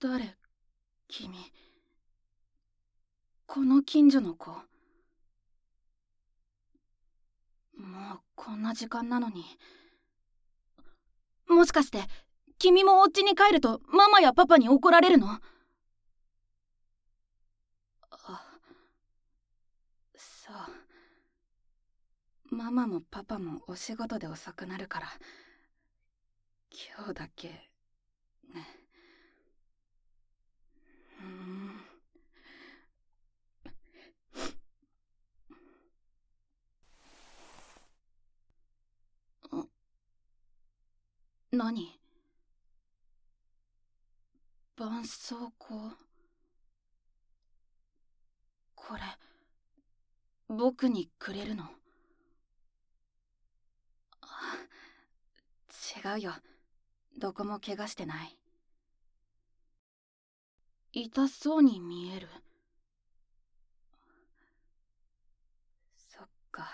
誰？君。この近所の子。もうこんな時間なのに。もしかして君もお家に帰るとママやパパに怒られるの？そう。ママもパパもお仕事で遅くなるから今日だけね。何？絆創膏。これ僕にくれるの？違うよ。どこも怪我してない。痛そうに見える。そっか。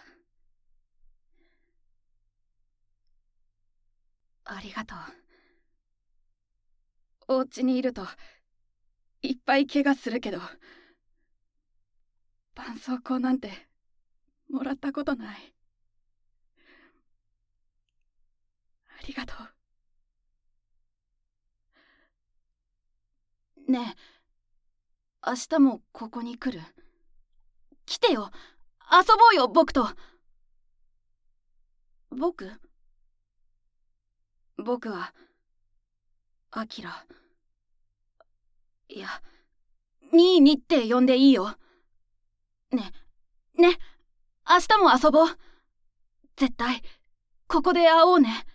ありがとう。お家にいるといっぱい怪我するけど絆創膏なんてもらったことない。ありがとう。ねえ、明日もここに来る？来てよ。遊ぼうよ、僕と。僕はアキラ。いや、ニーニって呼んでいいよ。ね明日も遊ぼう。絶対ここで会おうね。